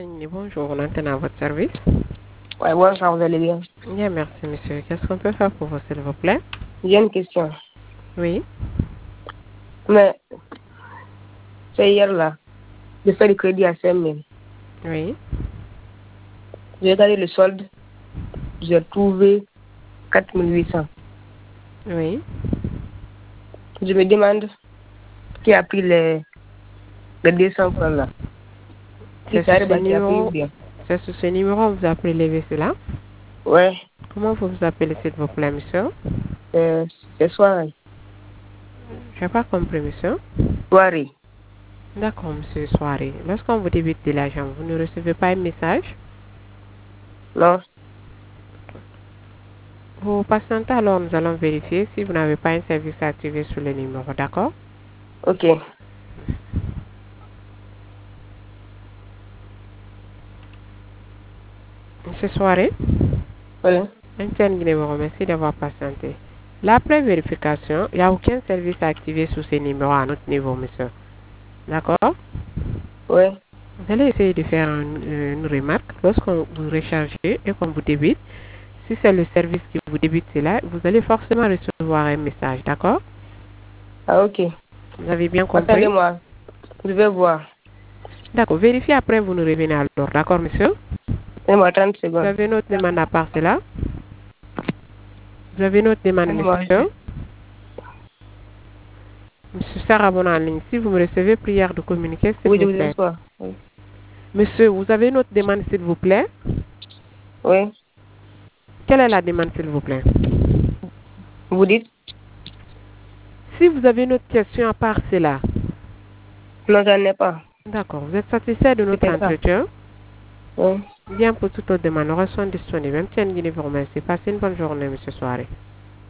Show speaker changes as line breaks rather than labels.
Bonjour, on entend à votre service.
Ouais, bonjour, vous allez bien?
Bien, merci, monsieur. Qu'est-ce qu'on peut faire pour vous, s'il vous plaît?
J'ai une question.
Oui.
Mais c'est hier là, j'ai fait le crédit à 5 000.
Oui.
J'ai regardé le solde, j'ai trouvé 4 800.
Oui.
Je me demande qui a pris les 200 francs là.
C'est
Qui
sur
ça
ce
qui a pris ou
numéro.
bien?
C'est sur ce numéro que vous appelez lever cela.
Ouais,
Comment vous vous appelez, s'il vous plaît, monsieur?
c'est soirée.
Je n'ai pas compris, monsieur.
Soirée.
D'accord, monsieur Soirée. Lorsqu'on vous débite de l'argent, vous ne recevez pas un message.
Non?
Vous patientez, alors nous allons vérifier si vous n'avez pas un service activé sur le numéro, d'accord?
Ok.
Monsieur Soirée?
Voilà.
Etienne Guinée, merci d'avoir patienté. Là, après vérification, il n'y a aucun service activé sous ces numéros à notre niveau, monsieur. D'accord?
Ouais.
Vous allez essayer de faire une remarque. Lorsqu'on vous rechargez et qu'on vous débite, si c'est le service qui vous débite cela, vous allez forcément recevoir un message. D'accord?
Ah, ok.
Vous avez bien compris?
Attendez-moi, je vais voir.
D'accord. Vérifiez après, vous nous revenez alors. D'accord, monsieur?
Donnez-moi 30
Vous
secondes.
avez une autre demande à part cela? Vous avez une autre demande,
Donnez-moi.
monsieur? Monsieur Sarah Bon en ligne, si vous me recevez, prière de communiquer, s'il
Oui, je
vous
vous
plaît.
reçois. Oui.
Monsieur, vous avez une autre demande, s'il vous plaît?
Oui.
Quelle est la demande, s'il vous plaît?
Vous dites?
Si vous avez une autre question à part cela,
Non, j'en ai pas.
d'accord, vous êtes satisfait de notre
C'était ça.
entretien?
Oui.
Bien, pour toute autre demande, nous restons disponibles. Même si vous remercie. Passez une bonne journée, monsieur Soirée.